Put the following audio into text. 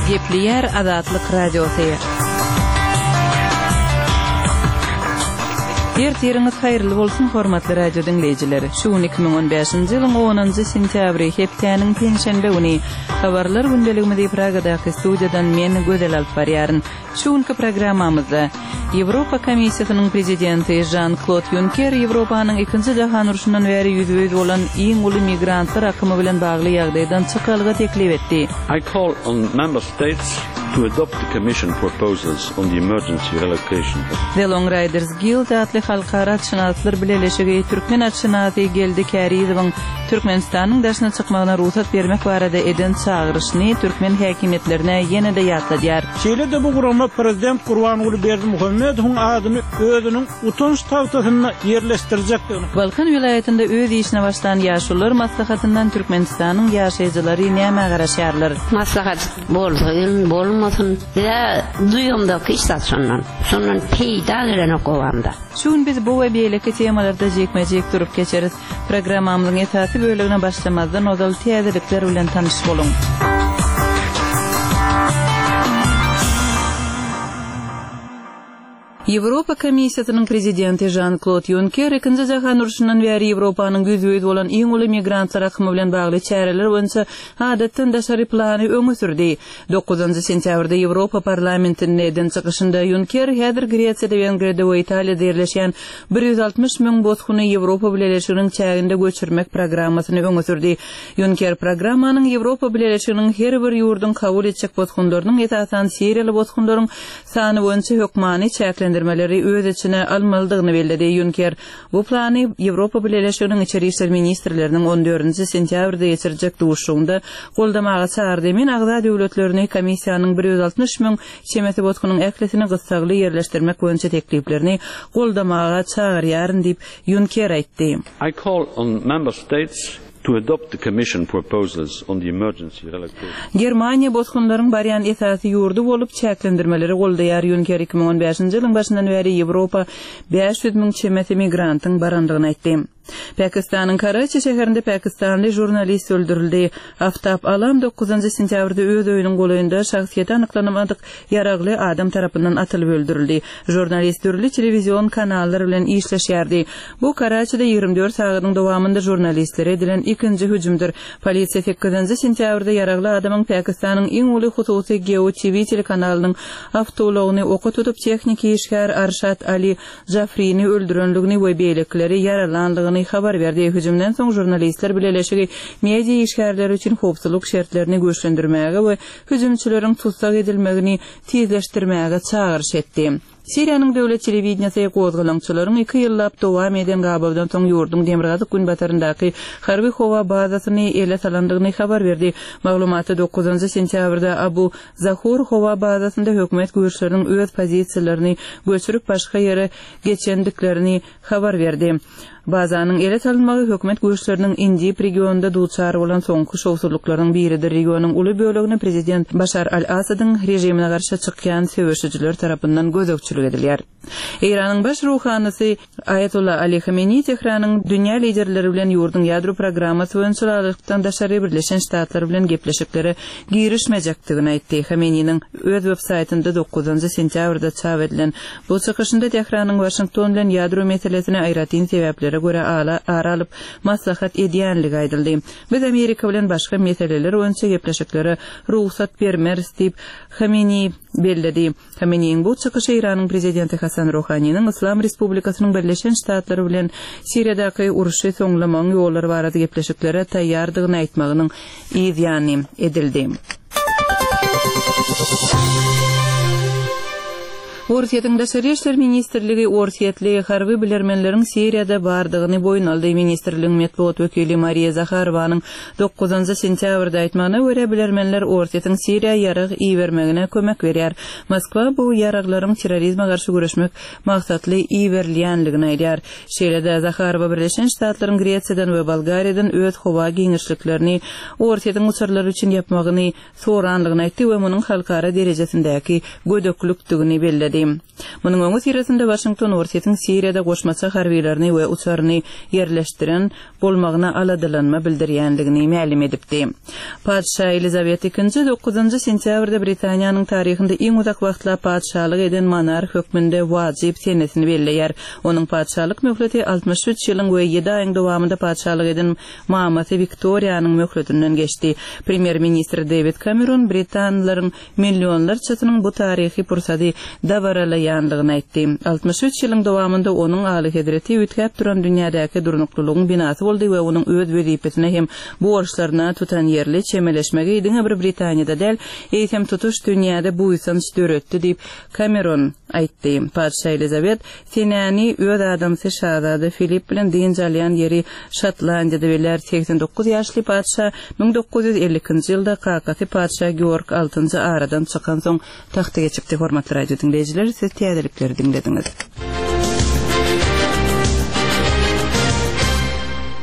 Gepleyer Azatlyk Radiosu. Ertiriňiz haýyrly bolsun hormatly radio dinleýijileri. Şu 2015-nji ýylyň 10-njy sentýabry hepdeniň penşenbe güni habarlar gündeligimizi Pragadaky studiýadan men Gödel alyp barýaryn. Şuňky programmamyzda Ýewropa Komissiýasynyň prezidenti Jean-Claude Juncker Ýewropanyň 2-nji jahan uruşundan bäri ýüzüňiz bolan iň uly migrantlar akymy bilen bagly ýagdaýdan çykalyga teklip etdi. I call on member states to adopt the Commission proposals on the emergency relocation. The Long Riders Guild atly halkara atşynatlar bileşigi Türkmen atşynaty geldi Käriyewň Türkmenistanyň daşyna çykmagyna ruhsat bermek barada eden çağırışyny Türkmen häkimetlerine ýene-de ýatladýar. Şeýle-de bu gurama Prezident Gurbanuly Berdimuhammedowyň adyny özüniň utanç tawtasyna ýerleşdirjek. Balkan vilayetinde öz işine başlayan ýaşular maslahatyndan Türkmenistanyň ýaşaýjylary näme garaşýarlar? Maslahat bolmasyn ýa duýumda kişsaçyndan. Şondan peýda gelen okowanda. Şuň biz bu we beýleki temalarda jekmejek durup geçeriz. Programmamyzyň esasy bölügine başlamazdan ozal täzelikler bilen tanyş bolun. Ýewropa Komissiýasynyň prezidenti Jean-Claude Juncker 2-nji jahan uruşundan bäri Ýewropanyň güýjüýiz bolan iň uly migrantlar akymy bilen bagly çäreler boýunça adatdan daşary plany öňe sürdi. 9-njy sentýabrda Ýewropa parlamentiniň eden çykyşynda Juncker häzir Gretsiýada, Wengriýada we Italiýada ýerleşýän 160 000 bozguny Ýewropa bileşiginiň çäginde göçürmek programmasyny öňe sürdi. Juncker programmanyň Ýewropa bileşiginiň her bir ýurdun kabul etjek bozgunlarynyň esasan Siriýaly bozgunlaryň sany boýunça hökmany çäklendirmeleri öz içine almalydygyny bellädi. Juncker bu plany Ýewropa bileşiginiň içeri işler ministrleriniň 14-nji sentýabrda geçirecek duşugynda goldamaga çağırdy. Men agza döwletlerini komissiýanyň 160 000 çemeti bozgunyň äklesini gysagly ýerleşdirmek boýunça tekliplerini goldamaga çağırýaryn diýip Juncker aýtdy. I call on member states to adopt the Commission proposals on the emergency relocation. Germaniýa bozgunlaryň barýan esasy ýurdu bolup çäklendirmeleri goldaýar. Juncker 2015-nji ýylyň başyndan bäri Ýewropa 500 000 çemeti migrantyň barandygyny aýtdy. Pakistanyň Karachi şäherinde pakistanly jurnalist öldürildi. Aftap Alam 9-njy sentýabrda öz öýüniň golaýynda şahsiýeti anyklanamadyk ýaragly adam tarapyndan atylyp öldürildi. Jurnalist türli telewizion kanallary bilen işleşýärdi. Bu Karachi'de 24 sagatyň dowamında jurnalistlere edilen ikinji hüjümdür. Polisiýa 8-nji sentýabrda ýaragly adamyň Pakistanyň iň uly hususy Geo TV telekanalynyň awtologyny oka tutup tehnik işgär Arshad Ali Jafriyni öldürenligini we beýlekleri yaralandygyny habar berdi. Hüjümden soň jurnalistler bileşigi media işgärleri üçin howpsuzlyk şertlerini güýçlendirmäge we hüjümçileriň tutsak edilmegini tezleşdirmäge çağırış etdi. Siriýanyň döwlet telewizionyasy gozgalançylaryň 2 ýyllap dowam eden gabawdan soň ýurdun Demirgazyk gün bataryndaky harby howa bazasyny ele salandygyny habar berdi. Maglumaty 9-njy sentýabrda Abu Zahur howa bazasynda hökümet güýçleriniň öz pozisiýalaryny göçürüp başga ýere geçendiklerini habar berdi. Bazanyň ele salynmagy hökümet güýçleriniň Idlib regionunda duçar bolan soňky şowsuzlyklaryň biridir. Regionyň uly bölegini prezident Bashar al-Asadyň rejimine garşy çykýan söwüşçiler tarapyndan gözegçilik edilýär. Iranyň baş ruhanysy Ayatollah Ali Khamenei Tehranyň dünýä liderleri bilen ýurdun ýadro programmasy boýunça daşary Birleşen Ştatlar bilen gepleşikleri girişmejekdigini aýtdy. Khamenei'niň öz websaytynda 9-njy sentýabrda çap edilen bu çykyşynda Tehranyň Washington bilen ýadro meselesine aýratyn sebäpleri göre aralyp maslahat edýänligi aýdyldy. Biz Amerika bilen başga meseleler boýunça gepleşikleri ruhsat bermeriz diýip Khamenei bellädi. Khameneiň bu çykyşy Iranyň prezidenti Hasan Rouhanyň Islam Respublikasynyň Birleşen Ştatlary bilen Siriýadaky uruşy soňlamaň ýollary barada gepleşiklere taýýardygyny aýtmagynyň ýany edildi. Orsiýetiň daşary işler ministrligi orsiýetli harby bilermenleriň Siriýada bardygyny boýun aldy. Ministrligiň medeniýet wekili Mariya Zaharowanyň 9-njy sentýabrda aýtmagyna görä bilermenler orsiýetiň Siriýa ýarag iýermegine kömek berýär. Moskwa bu ýaraglaryň terrorizme garşy güreşmek maksatly iýerilýänligini aýdýar. Şeýle-de Zaharowa Birleşen Ştatlaryň Gretsiýadan we Bolgariýadan öz howa giňişliklerini orsiýetiň uçurlary üçin ýapmagyny soranlygyny aýtdy we munyň halkara derejesindäki gödöklükdigini bellädi. bildirdi. Munyň öňü sirasynda Washington Universitetiň Siriýada goşmaça harbiýlerini we uçaryny ýerleşdiren bolmagyna aladylanma bildirýändigini ma'lum edipdi. Padşah Elizabeth II 9 sentýabrda Britaniýanyň taryhynda iň uzak wagtla padşahlyk eden monarh hökmünde wajyp senesini belleýär. Onuň padşahlyk möhleti 63 ýylyň we 7 aýyň dowamında padşahlyk eden Mamata Victoriýanyň möhletinden geçdi. Premier ministr David Cameron Britanlaryň millionlar çatynyň bu taryhy pursady dabaralaýandygyny aýtdy. 63 ýylyň dowamında onuň aly hedreti ütkäp duran dünýädäki durnuklulygyň binasy boldy we onuň öz wezipetine hem borçlaryna tutan ýerli çemeleşmegi diňe bir Britaniýada däl eýsem tutuş dünýäde bu ýysany döretdi diýip Cameron aýtdy. Padşah Elizabeth senäni öz adamsy şahzada Philip bilen diňjalýan ýeri Şotlandiýada beler 89 ýaşly padşah 1952-nji ýylda kakasy padşah Georg VI aradan çykan soň tahta geçipdi. Hormatly radio dinleyijiler, siz täzelikleri dinlediňiz.